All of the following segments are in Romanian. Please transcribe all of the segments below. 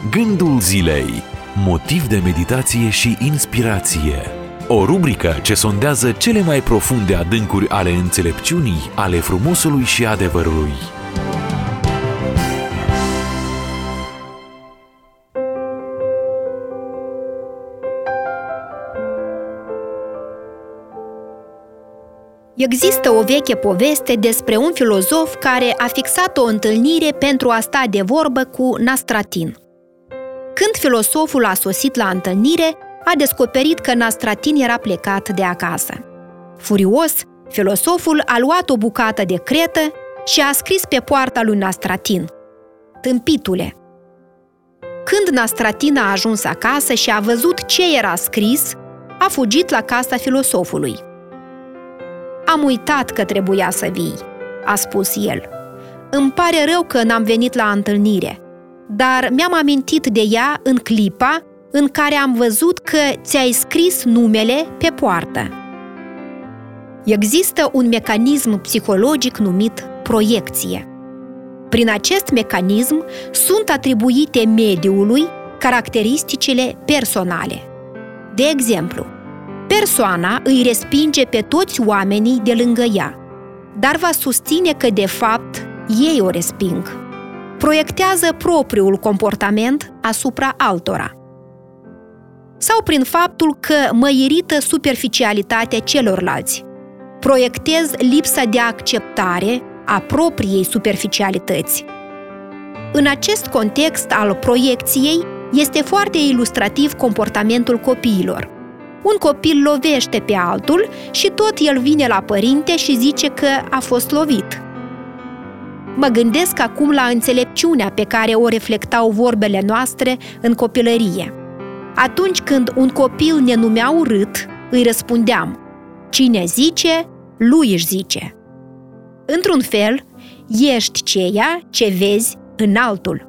Gândul zilei, motiv de meditație și inspirație. O rubrică ce sondează cele mai profunde adâncuri ale înțelepciunii, ale frumosului și adevărului. Există o veche poveste despre un filozof care a fixat o întâlnire pentru a sta de vorbă cu Nastratin. Când filosoful a sosit la întâlnire, a descoperit că Nastratin era plecat de acasă. Furios, filosoful a luat o bucată de cretă și a scris pe poarta lui Nastratin: „Tâmpitule!” Când Nastratin a ajuns acasă și a văzut ce era scris, a fugit la casa filosofului. „Am uitat că trebuia să vii”, a spus el. „Îmi pare rău că n-am venit la întâlnire, dar mi-am amintit de ea în clipa în care am văzut că ți-ai scris numele pe poartă.” Există un mecanism psihologic numit proiecție. Prin acest mecanism sunt atribuite mediului caracteristicile personale. De exemplu, persoana îi respinge pe toți oamenii de lângă ea, dar va susține că, de fapt, ei o resping. Proiectează propriul comportament asupra altora. Sau prin faptul că mă irită superficialitatea celorlalți. Proiectez lipsa de acceptare a propriei superficialități. În acest context al proiecției este foarte ilustrativ comportamentul copiilor. Un copil lovește pe altul și tot el vine la părinte și zice că a fost lovit. Mă gândesc acum la înțelepciunea pe care o reflectau vorbele noastre în copilărie. Atunci când un copil ne numea urât, îi răspundeam: „Cine zice, lui își zice.” Într-un fel, ești ceea ce vezi în altul.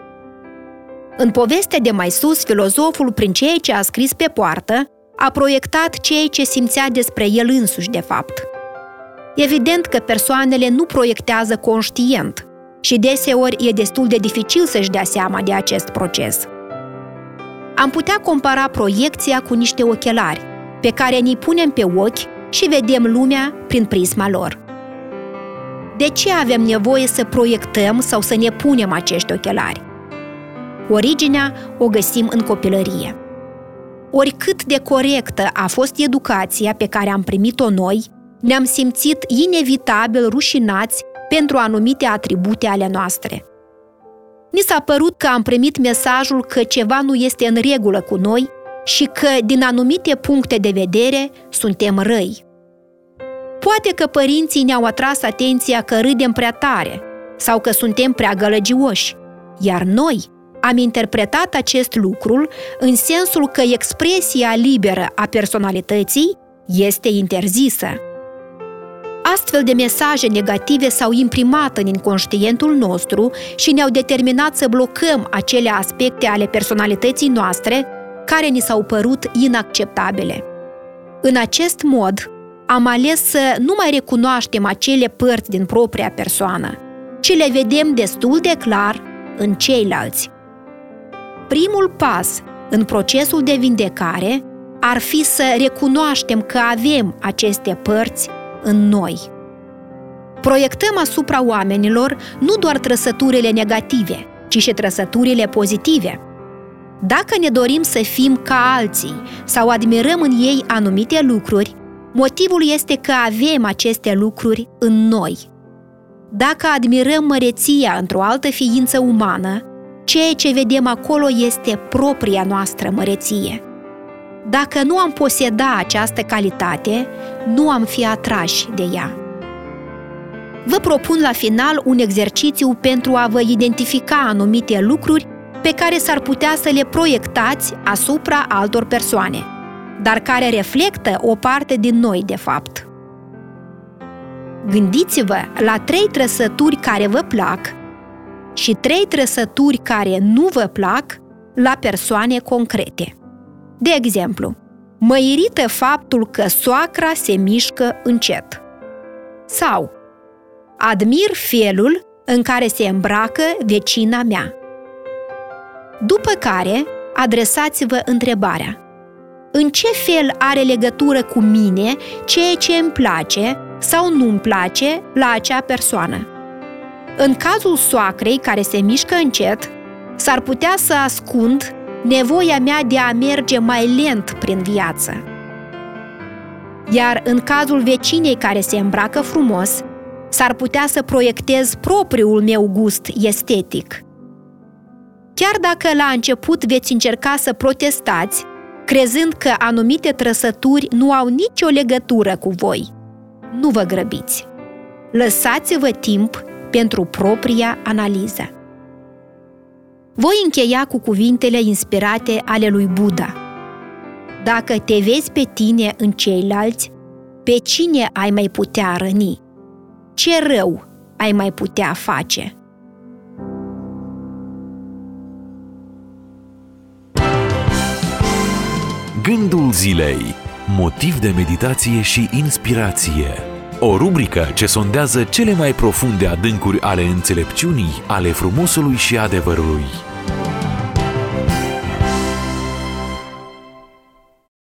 În povestea de mai sus, filozoful, prin ceea ce a scris pe poartă, a proiectat ceea ce simțea despre el însuși, de fapt. Evident că persoanele nu proiectează conștient și deseori e destul de dificil să-și dea seama de acest proces. Am putea compara proiecția cu niște ochelari pe care ni punem pe ochi și vedem lumea prin prisma lor. De ce avem nevoie să proiectăm sau să ne punem acești ochelari? Originea o găsim în copilărie. Oricât de corectă a fost educația pe care am primit-o noi, ne-am simțit inevitabil rușinați pentru anumite atribute ale noastre. Ni s-a părut că am primit mesajul că ceva nu este în regulă cu noi și că, din anumite puncte de vedere, suntem răi. Poate că părinții ne-au atras atenția că râdem prea tare sau că suntem prea gălăgioși, iar noi am interpretat acest lucru în sensul că expresia liberă a personalității este interzisă. Astfel de mesaje negative s-au imprimat în inconștientul nostru și ne-au determinat să blocăm acele aspecte ale personalității noastre care ni s-au părut inacceptabile. În acest mod, am ales să nu mai recunoaștem acele părți din propria persoană, ci le vedem destul de clar în ceilalți. Primul pas în procesul de vindecare ar fi să recunoaștem că avem aceste părți în noi. Proiectăm asupra oamenilor nu doar trăsăturile negative, ci și trăsăturile pozitive. Dacă ne dorim să fim ca alții sau admirăm în ei anumite lucruri, motivul este că avem aceste lucruri în noi. Dacă admirăm măreția într-o altă ființă umană, ceea ce vedem acolo este propria noastră măreție. Dacă nu am poseda această calitate, nu am fi atrași de ea. Vă propun la final un exercițiu pentru a vă identifica anumite lucruri pe care s-ar putea să le proiectați asupra altor persoane, dar care reflectă o parte din noi, de fapt. Gândiți-vă la 3 trăsături care vă plac și 3 trăsături care nu vă plac la persoane concrete. De exemplu, mă irită faptul că soacra se mișcă încet. Sau, admir felul în care se îmbracă vecina mea. După care, adresați-vă întrebarea: în ce fel are legătură cu mine ceea ce îmi place sau nu îmi place la acea persoană? În cazul soacrei care se mișcă încet, s-ar putea să ascund nevoia mea de a merge mai lent prin viață. Iar în cazul vecinei care se îmbracă frumos, s-ar putea să proiectez propriul meu gust estetic. Chiar dacă la început veți încerca să protestați, crezând că anumite trăsături nu au nicio legătură cu voi, nu vă grăbiți. Lăsați-vă timp pentru propria analiză. Voi încheia cu cuvintele inspirate ale lui Buddha: dacă te vezi pe tine în ceilalți, pe cine ai mai putea răni? Ce rău ai mai putea face? Gândul zilei. Motiv de meditație și inspirație. O rubrică ce sondează cele mai profunde adâncuri ale înțelepciunii, ale frumosului și adevărului.